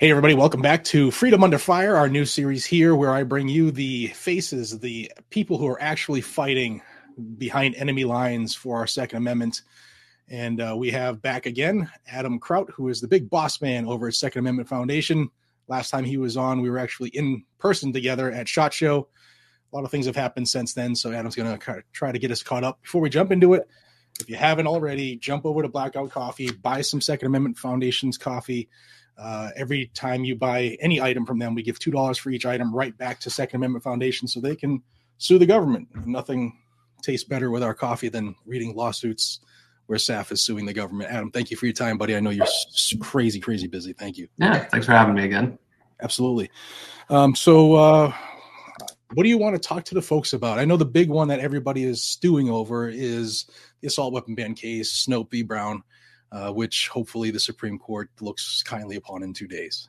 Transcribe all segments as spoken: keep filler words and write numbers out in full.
Hey, everybody, welcome back to Freedom Under Fire, our new series here where I bring you the faces, the people who are actually fighting behind enemy lines for our Second Amendment. And uh, we have back again Adam Kraut, who is the big boss man over at Second Amendment Foundation. Last time he was on, we were actually in person together at SHOT Show. A lot of things have happened since then, so Adam's going to try to get us caught up. Before we jump into it, if you haven't already, jump over to Blackout Coffee, buy some Second Amendment Foundation's coffee. Uh, every time you buy any item from them, we give two dollars for each item right back to Second Amendment Foundation so they can sue the government. Nothing tastes better with our coffee than reading lawsuits where S A F is suing the government. Adam, thank you for your time, buddy. I know you're crazy, crazy busy. Thank you. Yeah, thanks for having me again. Absolutely. Um, so uh, what do you want to talk to the folks about? I know the big one that everybody is stewing over is the assault weapon ban case, Snope v. Brown. Uh, which hopefully the Supreme Court looks kindly upon in two days.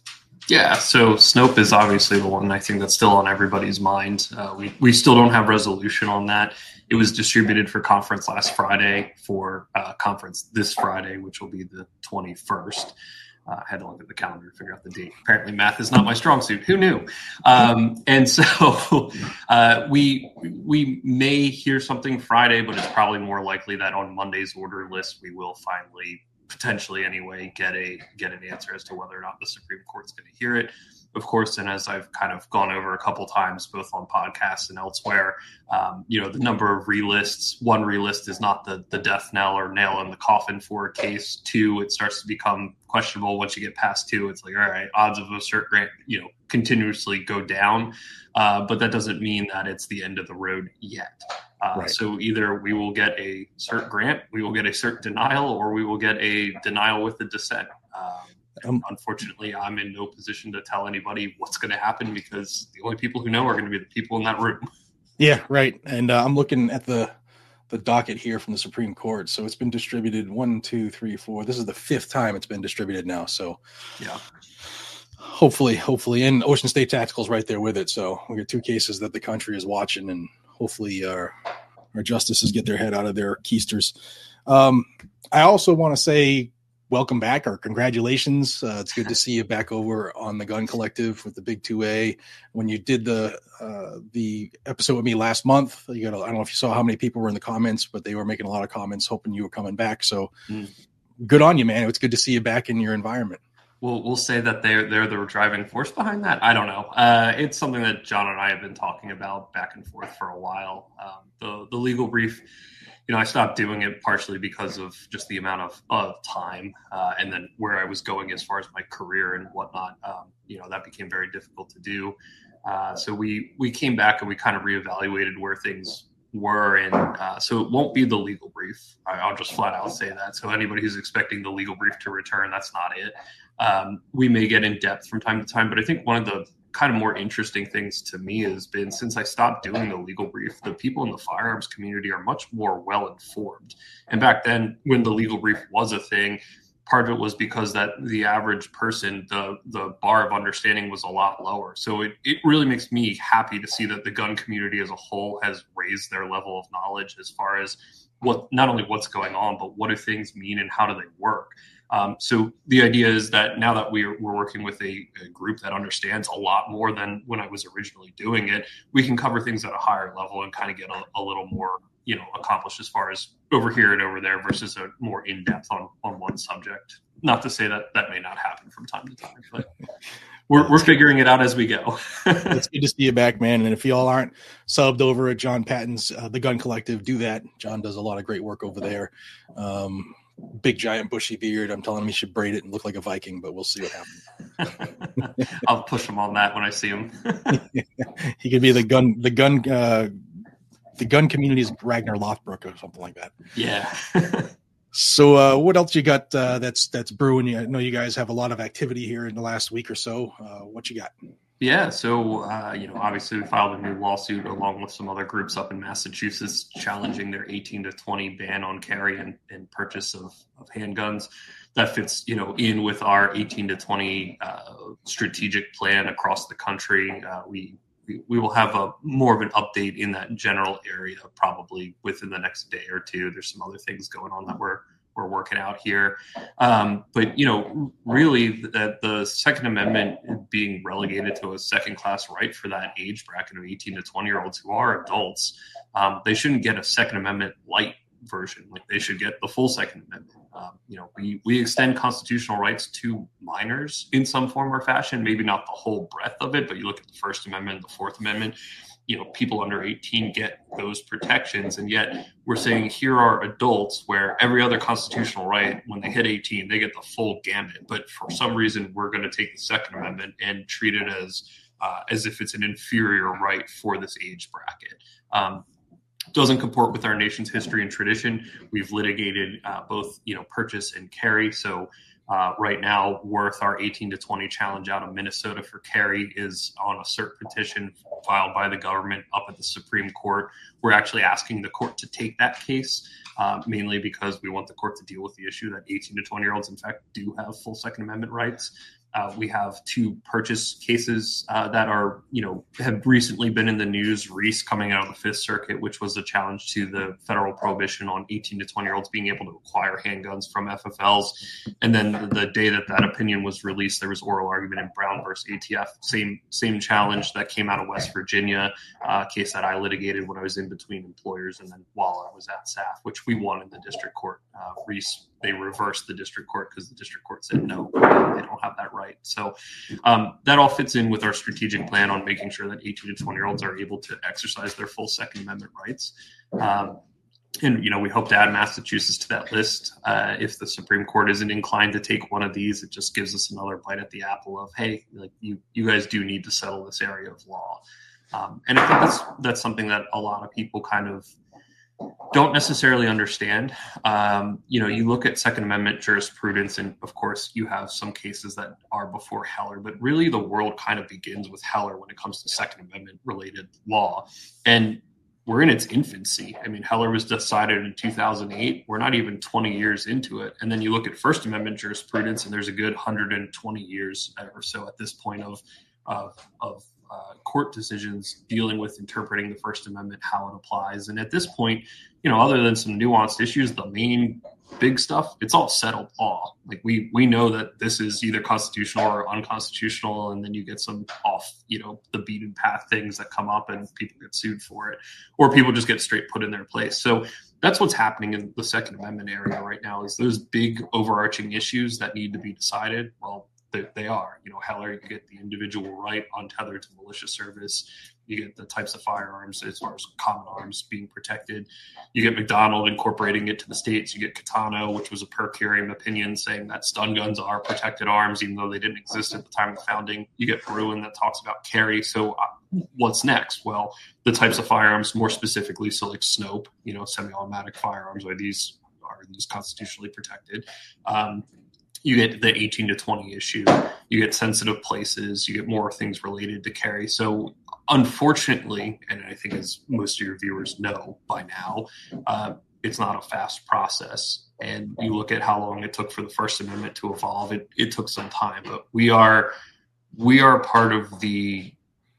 Yeah, so Snope is obviously the one I think that's still on everybody's mind. Uh, we, we still don't have resolution on that. It was distributed for conference last Friday for uh, conference this Friday, which will be the twenty-first. Uh, I had to look at the calendar to figure out the date. Apparently math is not my strong suit. Who knew? Um, and so uh, we we may hear something Friday, but it's probably more likely that on Monday's order list, we will finally, potentially anyway, get a get an answer as to whether or not the Supreme Court's going to hear it. Of course, and as I've kind of gone over a couple times, both on podcasts and elsewhere, um, you know, the number of relists, one relist is not the, the death knell or nail in the coffin for a case. Two, it starts to become questionable once you get past two. It's like, all right, odds of a cert grant, you know, continuously go down. Uh, but that doesn't mean that it's the end of the road yet. Uh, right. So either we will get a cert grant, we will get a cert denial, or we will get a denial with a dissent. Um, Um, Unfortunately, I'm in no position to tell anybody what's going to happen because the only people who know are going to be the people in that room. Yeah, right. And uh, I'm looking at the the docket here from the Supreme Court. So it's been distributed one, two, three, four. This is the fifth time it's been distributed now. So yeah, hopefully, hopefully, and Ocean State Tactical's right there with it. So we got two cases that the country is watching, and hopefully our our justices get their head out of their keisters. Um, I also want to say, welcome back, or congratulations. Uh, it's good to see you back over on the Gun Collective with the Big two A. When you did the uh, the episode with me last month, you got a, I don't know if you saw how many people were in the comments, but they were making a lot of comments hoping you were coming back. So mm. good on you, man. It's good to see you back in your environment. We'll, we'll say that they're, they're the driving force behind that. I don't know. Uh, it's something that John and I have been talking about back and forth for a while. Um, the, the legal brief, you know, I stopped doing it partially because of just the amount of, of time uh, and then where I was going as far as my career and whatnot. Um, you know, that became very difficult to do. Uh, so we we came back and we kind of reevaluated where things were. And uh, so it won't be the legal brief. I, I'll just flat out say that. So anybody who's expecting the legal brief to return, that's not it. Um, we may get in depth from time to time, but I think one of the kind of more interesting things to me has been since I stopped doing the legal brief, the people in the firearms community are much more well-informed. And back then when the legal brief was a thing, part of it was because that the average person, the, the bar of understanding was a lot lower. So it, it really makes me happy to see that the gun community as a whole has raised their level of knowledge as far as what, not only what's going on, but what do things mean and how do they work? Um, so the idea is that now that we're, we're working with a, a group that understands a lot more than when I was originally doing it, we can cover things at a higher level and kind of get a, a little more, you know, accomplished as far as over here and over there versus a more in-depth on, on one subject. Not to say that that may not happen from time to time, but we're, we're figuring it out as we go. It's good to see you back, man. And if y'all aren't subbed over at John Patton's uh, The Gun Collective, do that. John does a lot of great work over there. Um, Big giant bushy beard. I'm telling him he should braid it and look like a Viking, but we'll see what happens. I'll push him on that when I see him. He could be the gun, the gun, uh, the gun community's Ragnar Lothbrok or something like that. Yeah. So, uh, what else you got uh, that's that's brewing? I know you guys have a lot of activity here in the last week or so. Uh, what you got? Yeah, so, uh, you know, obviously we filed a new lawsuit along with some other groups up in Massachusetts challenging their eighteen to twenty ban on carry and, and purchase of, of handguns. That fits, you know, in with our eighteen to twenty uh, strategic plan across the country. Uh, we, we we will have a more of an update in that general area probably within the next day or two. There's some other things going on that we're we're working out here. Um, but, you know, really the, the Second Amendment being relegated to a second class right for that age bracket of eighteen to twenty year olds who are adults, um, they shouldn't get a Second Amendment light version. Like they should get the full Second Amendment. Um, you know, we, we extend constitutional rights to minors in some form or fashion, maybe not the whole breadth of it, but you look at the First Amendment, the Fourth Amendment, you know, people under eighteen get those protections. And yet we're saying here are adults where every other constitutional right, when they hit eighteen, they get the full gamut. But for some reason, we're going to take the Second Amendment and treat it as, uh, as if it's an inferior right for this age bracket. Um, doesn't comport with our nation's history and tradition. We've litigated uh, both, you know, purchase and carry. So uh, right now, Worth, our eighteen to twenty challenge out of Minnesota for carry, is on a cert petition filed by the government up at the Supreme Court. We're actually asking the court to take that case, uh, mainly because we want the court to deal with the issue that eighteen to twenty year olds, in fact, do have full Second Amendment rights. Uh, we have two purchase cases uh, that are, you know, have recently been in the news. Reese coming out of the Fifth Circuit, which was a challenge to the federal prohibition on eighteen to twenty year olds being able to acquire handguns from F F Ls. And then the day that that opinion was released, there was oral argument in Brown versus A T F. Same same challenge that came out of West Virginia, uh, case that I litigated when I was in between employers and then while I was at S A F, which we won in the district court. Uh, Reese, they reversed the district court because the district court said no, they don't have that right. Right. So um, that all fits in with our strategic plan on making sure that eighteen to twenty year olds are able to exercise their full Second Amendment rights. Um, and, you know, we hope to add Massachusetts to that list. Uh, if the Supreme Court isn't inclined to take one of these, it just gives us another bite at the apple of, hey, like you, you guys do need to settle this area of law. Um, and I think that's, that's something that a lot of people kind of don't necessarily understand. Um, you know, you look at Second Amendment jurisprudence, and of course you have some cases that are before Heller, but really the world kind of begins with Heller when it comes to Second Amendment related law. And we're in its infancy. I mean, Heller was decided in two thousand eight. We're not even twenty years into it. And then you look at First Amendment jurisprudence, and there's a good one hundred twenty years or so at this point of, of, of Uh, court decisions dealing with interpreting the First Amendment, how it applies. And at this point, you know, other than some nuanced issues, the main big stuff, it's all settled law. Like we we know that this is either constitutional or unconstitutional, and then you get some off, you know, the beaten path things that come up and people get sued for it, or people just get straight put in their place. So that's what's happening in the Second Amendment area right now, is those big overarching issues that need to be decided. Well, They, they are, you know, Heller, you get the individual right untethered to militia service. You get the types of firearms as far as common arms being protected. You get McDonald incorporating it to the states. You get Catano, which was a per curiam opinion saying that stun guns are protected arms, even though they didn't exist at the time of the founding. You get Bruin that talks about carry. So uh, what's next? Well, the types of firearms, more specifically, so like Snope, you know, semi-automatic firearms, are these are these constitutionally protected? Um, You get the eighteen to twenty issue, you get sensitive places, you get more things related to carry. So unfortunately, and I think as most of your viewers know by now, uh, it's not a fast process. And you look at how long it took for the First Amendment to evolve, it, it took some time. But we are we are part of the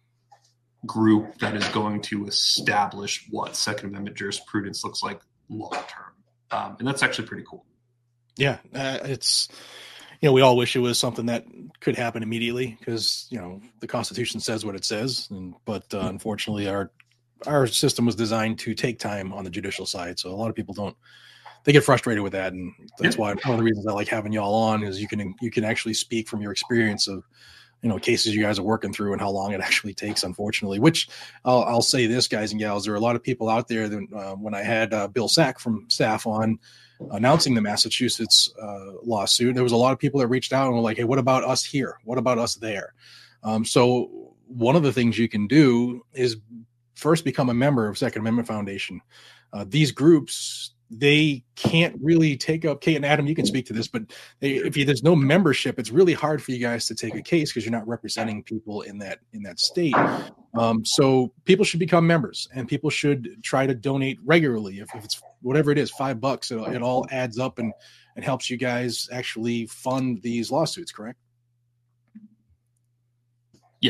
group that is going to establish what Second Amendment jurisprudence looks like long term. Um, and that's actually pretty cool. Yeah, uh, it's, you know, we all wish it was something that could happen immediately because, you know, the Constitution says what it says. And, but uh, unfortunately, our our system was designed to take time on the judicial side. So a lot of people don't, they get frustrated with that. And that's why one of the reasons I like having y'all on is you can, you can actually speak from your experience of, you know, cases you guys are working through and how long it actually takes, unfortunately, which I'll, I'll say this, guys and gals, there are a lot of people out there that uh, when I had uh, Bill Sack from staff on announcing the Massachusetts uh, lawsuit, there was a lot of people that reached out and were like, hey, what about us here? What about us there? Um, so one of the things you can do is first become a member of Second Amendment Foundation. Uh, these groups, they can't really take up, Kate and Adam, you can speak to this, but they, if you, there's no membership, it's really hard for you guys to take a case because you're not representing people in that in that state. Um, so people should become members, and people should try to donate regularly. If, if it's whatever it is, five bucks, it, it all adds up and, and helps you guys actually fund these lawsuits, correct? Yes,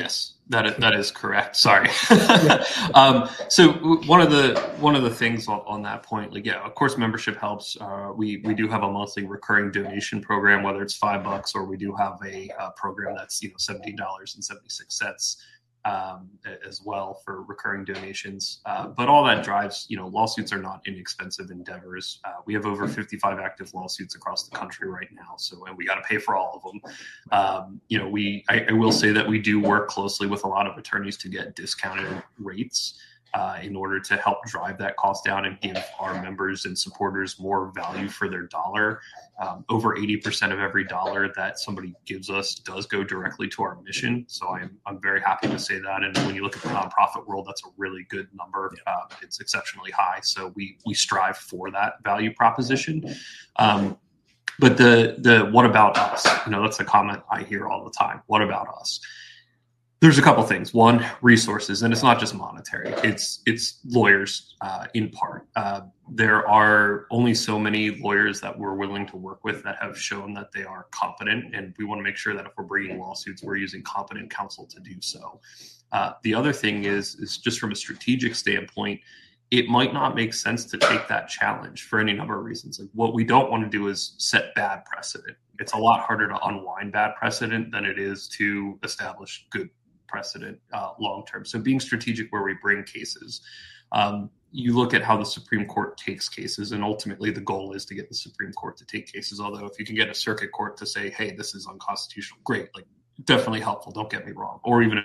That is, that is correct. Sorry. um, so one of the one of the things on, on that point, like yeah, of course, membership helps. Uh, we we do have a monthly recurring donation program, whether it's five bucks or we do have a, a program that's you know seventeen dollars and seventy six cents um, as well for recurring donations. Uh, but all that drives, you know, lawsuits are not inexpensive endeavors. Uh, we have over fifty-five active lawsuits across the country right now. So, and we got to pay for all of them. Um, you know, we, I, I will say that we do work closely with a lot of attorneys to get discounted rates uh, in order to help drive that cost down and give our members and supporters more value for their dollar. Um, over eighty percent of every dollar that somebody gives us does go directly to our mission. So I'm I'm very happy to say that. And when you look at the nonprofit world, that's a really good number. Uh, it's exceptionally high. So we we strive for that value proposition. Um, but the the what about us? You know, that's a comment I hear all the time. What about us? There's a couple things. One, resources, and it's not just monetary. It's it's lawyers uh, in part. Uh, there are only so many lawyers that we're willing to work with that have shown that they are competent, and we want to make sure that if we're bringing lawsuits, we're using competent counsel to do so. Uh, the other thing is, is just from a strategic standpoint, it might not make sense to take that challenge for any number of reasons. Like what we don't want to do is set bad precedent. It's a lot harder to unwind bad precedent than it is to establish good precedent uh, long term. So being strategic where we bring cases, um, you look at how the Supreme Court takes cases, and ultimately the goal is to get the Supreme Court to take cases. Although if you can get a circuit court to say, hey, this is unconstitutional, great, like definitely helpful, don't get me wrong, or even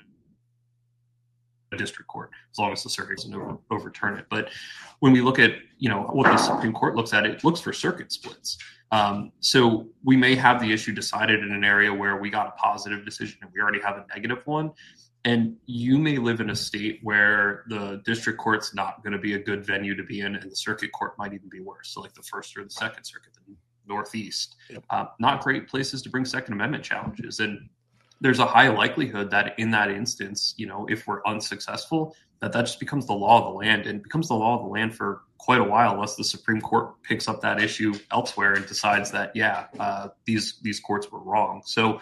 a district court, as long as the circuit doesn't over, overturn it. But when we look at, you know, what the Supreme Court looks at, it looks for circuit splits. Um, so we may have the issue decided in an area where we got a positive decision and we already have a negative one. And you may live in a state where the district court's not going to be a good venue to be in, and the circuit court might even be worse. So like the First or the Second Circuit, the Northeast, yep. uh, not great places to bring Second Amendment challenges. And there's a high likelihood that in that instance, you know, if we're unsuccessful, that that just becomes the law of the land, and becomes the law of the land for quite a while, unless the Supreme Court picks up that issue elsewhere and decides that, yeah, uh, these these courts were wrong. So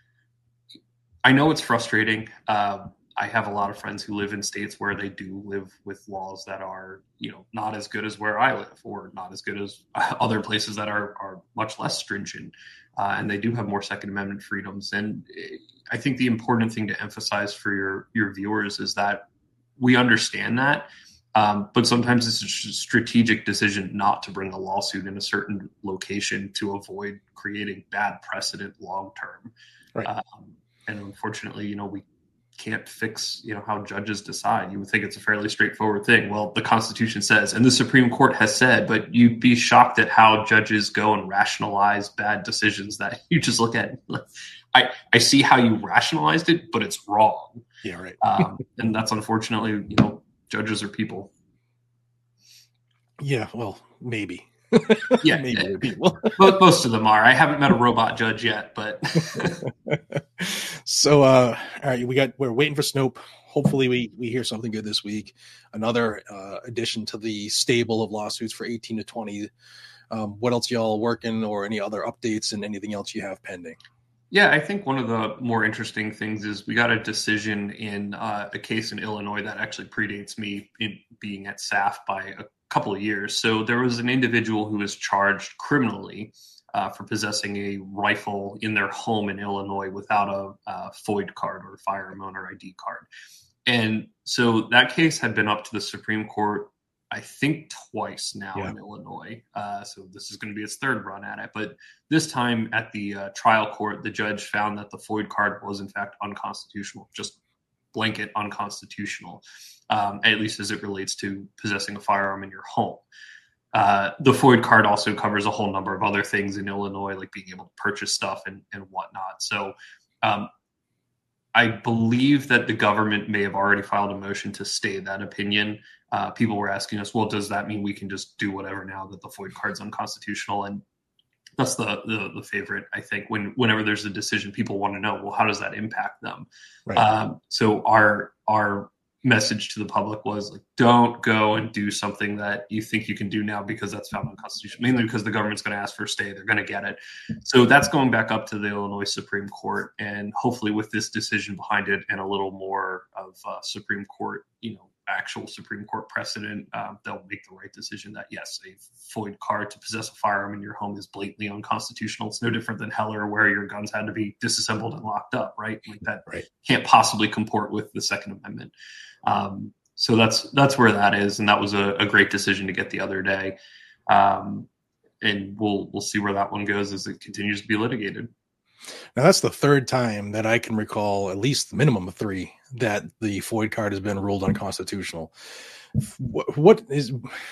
I know it's frustrating. Uh, I have a lot of friends who live in states where they do live with laws that are, you know, not as good as where I live, or not as good as other places that are are much less stringent. Uh, and they do have more Second Amendment freedoms. And I think the important thing to emphasize for your, your viewers is that we understand that, um, but sometimes it's a strategic decision not to bring a lawsuit in a certain location to avoid creating bad precedent long-term. Right. Um, and unfortunately, you know, we can't fix, you know, how judges decide. You would think it's a fairly straightforward thing. Well, the Constitution says, and the Supreme Court has said, but you'd be shocked at how judges go and rationalize bad decisions that you just look at. I, I see how you rationalized it, but it's wrong. Yeah, right. um, and that's unfortunately, you know, judges are people. Yeah, well, maybe. Yeah, maybe yeah. people. Most, most of them are. I haven't met a robot judge yet, but. So, uh, all right, we got. We're waiting for Snope. Hopefully, we we hear something good this week. Another uh, addition to the stable of lawsuits for eighteen to twenty. Um, what else y'all working, or any other updates and anything else you have pending? Yeah, I think one of the more interesting things is we got a decision in uh, a case in Illinois that actually predates me in being at S A F by a couple of years. So there was an individual who was charged criminally uh, for possessing a rifle in their home in Illinois without a, a F O I D card, or firearm owner I D card. And so that case had been up to the Supreme Court, I think twice now yeah. in Illinois. Uh, so this is going to be its third run at it. But this time at the uh, trial court, the judge found that the F O I D card was in fact unconstitutional, just blanket unconstitutional, um, at least as it relates to possessing a firearm in your home. Uh, the F O I D card also covers a whole number of other things in Illinois, like being able to purchase stuff and, and whatnot. So um, I believe that the government may have already filed a motion to stay that opinion. Uh, people were asking us, well, does that mean we can just do whatever now that the F O I D card's unconstitutional? And that's the, the the favorite, I think, when whenever there's a decision, people want to know, well, how does that impact them? Right. Um, so our our message to the public was like, don't go and do something that you think you can do now because that's found unconstitutional, mainly because the government's going to ask for a stay. They're going to get it. So that's going back up to the Illinois Supreme Court. And hopefully with this decision behind it and a little more of uh, Supreme Court, you know, actual Supreme Court precedent, um, they'll make the right decision that, yes, a FOID card to possess a firearm in your home is blatantly unconstitutional. It's no different than Heller, where your guns had to be disassembled and locked up, right? Like that right. Can't possibly comport with the Second Amendment. Um, so that's that's where that is, and that was a, a great decision to get the other day. Um, and we'll we'll see where that one goes as it continues to be litigated. Now, that's the third time that I can recall, at least the minimum of three, that the FOID card has been ruled unconstitutional. What, what is,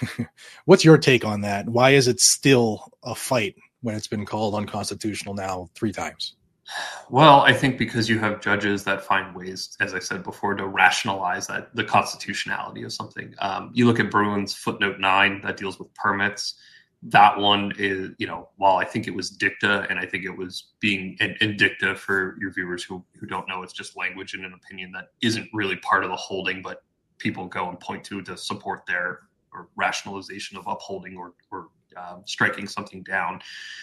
what's your take on that? Why is it still a fight when it's been called unconstitutional now three times? Well, I think because you have judges that find ways, as I said before, to rationalize that the constitutionality of something. Um, you look at Bruin's footnote nine that deals with permits. That one is, you know, while I think it was dicta, and I think it was being in, in dicta for your viewers who, who don't know, it's just language and an opinion that isn't really part of the holding, but people go and point to to support their or rationalization of upholding or, or um, striking something down.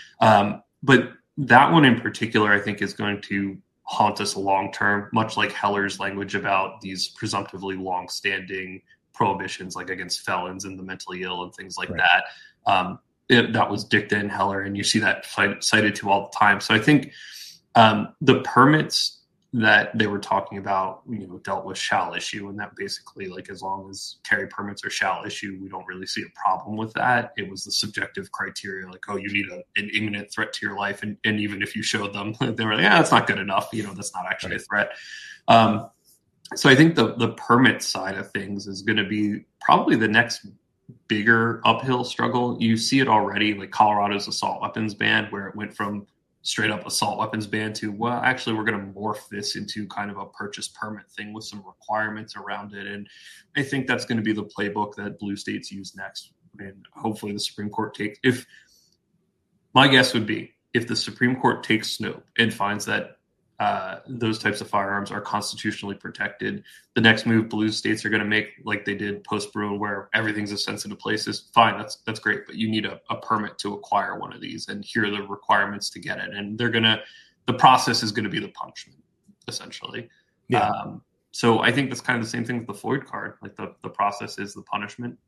Um, but that one in particular, I think, is going to haunt us long term, much like Heller's language about these presumptively long-standing prohibitions, like against felons and the mentally ill and things like right. that. Um, It, that was dicta in Heller, and you see that cited to all the time. So I think um, the permits that they were talking about, you know, dealt with shall issue, and that basically, like, as long as carry permits are shall issue, we don't really see a problem with that. It was the subjective criteria, like, oh, you need a, an imminent threat to your life, and, and even if you showed them, they were like, yeah, that's not good enough. You know, that's not actually a threat. Um, so I think the the permit side of things is going to be probably the next bigger uphill struggle. You see it already, like Colorado's assault weapons ban, where it went from straight up assault weapons ban to, well, actually, we're going to morph this into kind of a purchase permit thing with some requirements around it. And I think that's going to be the playbook that blue states use next. And hopefully the Supreme Court takes, if my guess would be, if the Supreme Court takes Snope and finds that Uh, those types of firearms are constitutionally protected, the next move blue states are going to make, like they did post Bruin, where everything's a sensitive place, is fine. That's that's great, but you need a, a permit to acquire one of these, and here are the requirements to get it. And they're gonna, the process is going to be the punishment, essentially. Yeah. Um, so I think that's kind of the same thing with the FOID card. Like the the process is the punishment.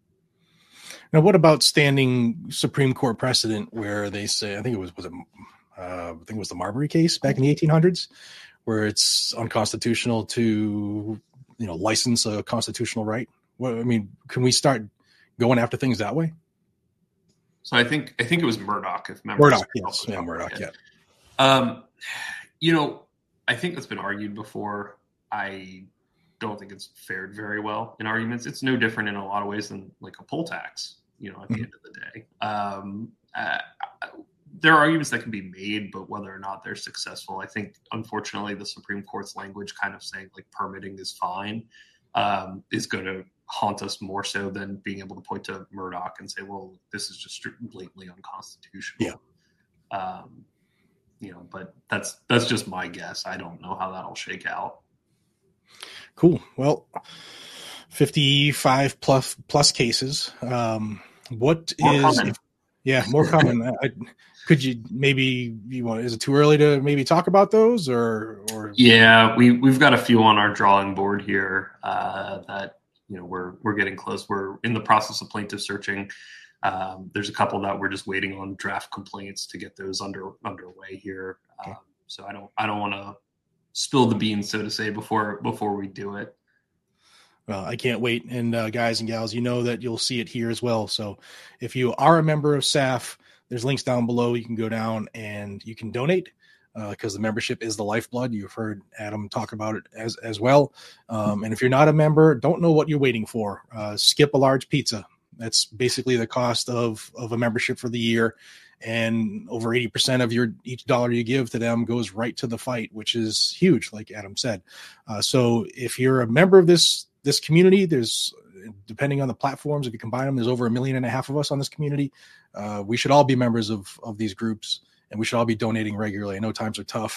Now, what about standing Supreme Court precedent where they say, I think it was was it. Uh, I think it was the Marbury case back in the eighteen hundreds, where it's unconstitutional to, you know, license a constitutional right. Well, I mean, can we start going after things that way? So I think I think it was Murdoch, if memory Murdoch, yes, yeah, Murdoch, yeah. Um, you know, I think that's been argued before. I don't think it's fared very well in arguments. It's no different in a lot of ways than like a poll tax. You know, at the mm-hmm. end of the day. Um, uh, There are arguments that can be made, but whether or not they're successful, I think, unfortunately, the Supreme Court's language kind of saying like permitting is fine um, is going to haunt us more so than being able to point to Murdoch and say, well, this is just blatantly unconstitutional. Yeah. Um, you know, but that's that's just my guess. I don't know how that'll shake out. Cool. Well, fifty-five plus plus cases. Um, what more is? If, yeah, more common. I, Could you maybe you want? Is it too early to maybe talk about those, or or? Yeah, we we've got a few on our drawing board here uh, that you know we're we're getting close. We're in the process of plaintiff searching. Um, there's a couple that we're just waiting on draft complaints to get those under underway here. Okay. Um, so I don't I don't want to spill the beans, so to say, before before we do it. Well, I can't wait. And uh, guys and gals, you know that you'll see it here as well. So if you are a member of S A F, there's links down below. You can go down and you can donate because uh, the membership is the lifeblood. You've heard Adam talk about it as, as well. Um, and if you're not a member, don't know what you're waiting for. Uh, skip a large pizza. That's basically the cost of, of a membership for the year. And over eighty percent of your each dollar you give to them goes right to the fight, which is huge, like Adam said. Uh, so if you're a member of this this community, there's, depending on the platforms, if you combine them, there's over a million and a half of us on this community. Uh, we should all be members of, of these groups, and we should all be donating regularly. I know times are tough,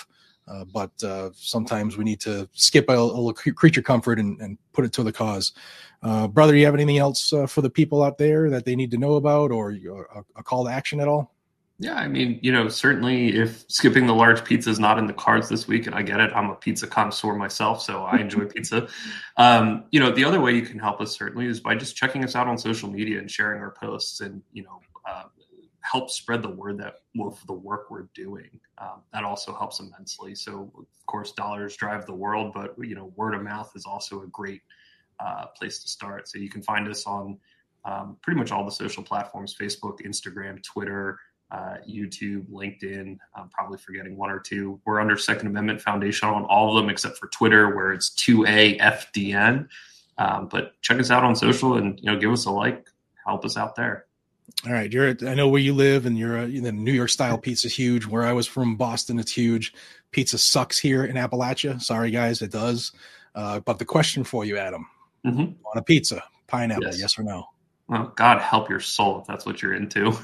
Uh, but uh, sometimes we need to skip a, a little creature comfort and, and put it to the cause. Uh, brother, you have anything else uh, for the people out there that they need to know about, or a, a call to action at all? Yeah, I mean, you know, certainly if skipping the large pizza is not in the cards this week, and I get it, I'm a pizza connoisseur myself, so I enjoy pizza. Um, you know, the other way you can help us certainly is by just checking us out on social media and sharing our posts, and, you know, uh, help spread the word that of the work we're doing. Um, that also helps immensely. So, of course, dollars drive the world, but, you know, word of mouth is also a great uh, place to start. So you can find us on um, pretty much all the social platforms: Facebook, Instagram, Twitter, Uh, YouTube, LinkedIn. I'm probably forgetting one or two. We're under Second Amendment Foundation on all of them except for Twitter, where it's two A F D N. Um, but check us out on social, and, you know, give us a like, help us out there. All right, you're. I know where you live, and you're. You know, New York style pizza is huge. Where I was from, Boston, it's huge. Pizza sucks here in Appalachia. Sorry, guys, it does. Uh, but the question for you, Adam, mm-hmm. on a pizza, pineapple, yes, yes or no? Well, God help your soul if that's what you're into.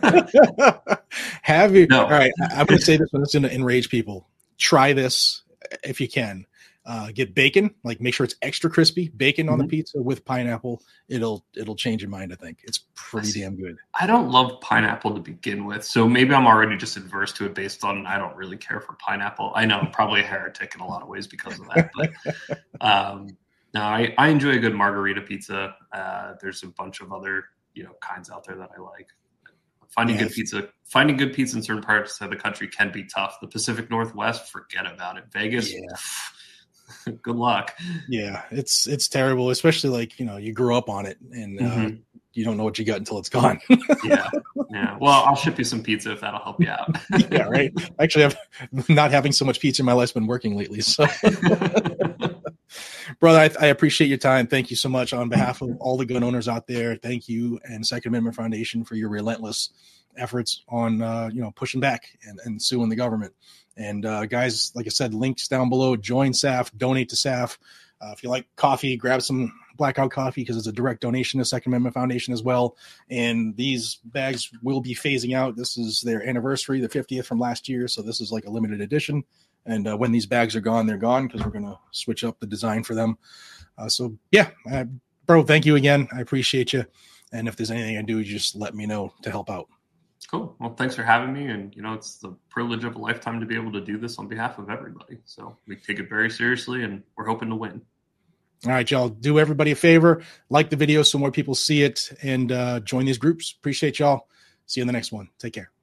Have you? No. All right, I'm going to say this one. It's going to enrage people. Try this if you can. Uh, get bacon, like make sure it's extra crispy. Bacon mm-hmm. on the pizza with pineapple. It'll it'll change your mind. I think it's pretty damn good. I don't love pineapple to begin with, so maybe I'm already just adverse to it based on I don't really care for pineapple. I know I'm probably a heretic in a lot of ways because of that, but. Um, No, I, I enjoy a good margarita pizza. Uh, there's a bunch of other, you know, kinds out there that I like. Finding yes. good pizza, finding good pizza in certain parts of the country can be tough. The Pacific Northwest, forget about it. Vegas, yeah. Good luck. Yeah, it's it's terrible, especially like, you know, you grew up on it and mm-hmm. uh, you don't know what you got until it's gone. yeah, yeah. Well, I'll ship you some pizza if that'll help you out. Yeah, right. Actually, I've not having so much pizza in my life's been working lately, so. Brother, I, I appreciate your time. Thank you so much on behalf of all the gun owners out there. Thank you and Second Amendment Foundation for your relentless efforts on, uh, you know, pushing back and, and suing the government. And uh, guys, like I said, links down below. Join S A F, donate to S A F. Uh, if you like coffee, grab some Blackout coffee because it's a direct donation to Second Amendment Foundation as well. And these bags will be phasing out. This is their anniversary, the fiftieth from last year. So this is like a limited edition. And uh, when these bags are gone, they're gone because we're going to switch up the design for them. Uh, so, yeah, uh, bro, thank you again. I appreciate you. And if there's anything I do, just let me know to help out. Cool. Well, thanks for having me. And, you know, it's the privilege of a lifetime to be able to do this on behalf of everybody. So we take it very seriously, and we're hoping to win. All right, y'all. Do everybody a favor. Like the video so more people see it, and uh, join these groups. Appreciate y'all. See you in the next one. Take care.